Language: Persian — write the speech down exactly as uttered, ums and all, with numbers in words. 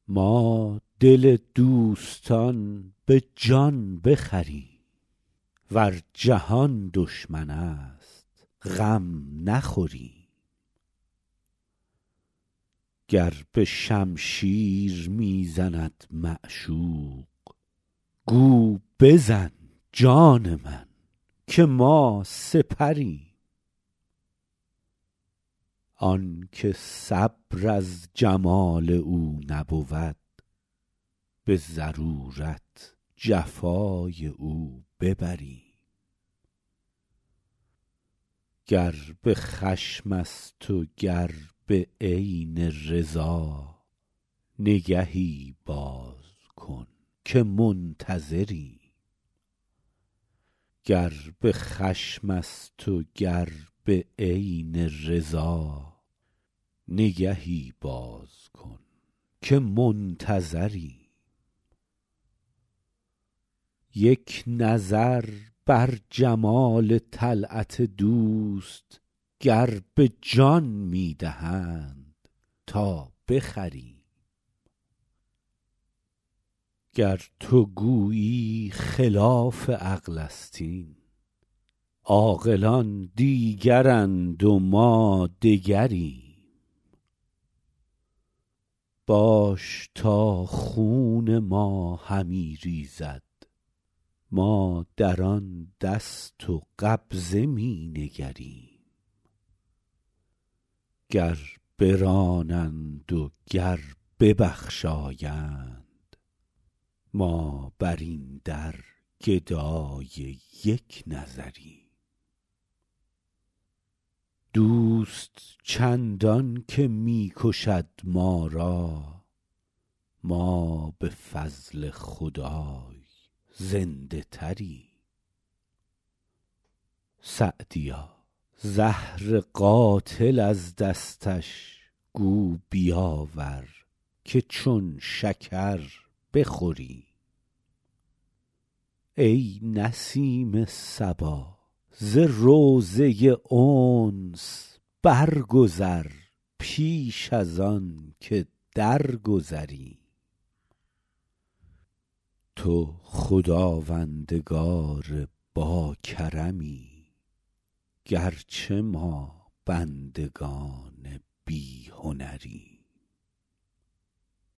ما دل دوستان به جان بخریم، ور جهان دشمن است غم نخوریم. گر به شمشیر می زند معشوق، گو بزن جان من که ما سپریم. آن که صبر از جمال او نبود، به ضرورت جفای او ببریم. گر به خشم است و گر به عین رضا، نگهی باز کن که منتظریم. گر به خشم است و گر به عین رضا، نگهی باز کن که منتظریم. یک نظر بر جمال طلعت دوست، گر به جان می دهند تا بخریم. گر تو گویی خلاف عقل است این، عاقلان دیگرند و ما دگریم. باش تا خون ما همی ریزد، ما در آن دست و قبضه می نگریم. گر برانند و گر ببخشایند، ما بر این در گدای یک نظریم. دوست چندان که می کشد ما را، ما به فضل خدای زنده تریم. سعدیا زهر قاتل از دستش گو بیاور، که چون شکر بخوریم. ای نسیم صبا ز روضه انس برگذر، پیش از آن که درگذریم. تو خداوندگار باکرمی، گرچه ما بندگان بی هنریم.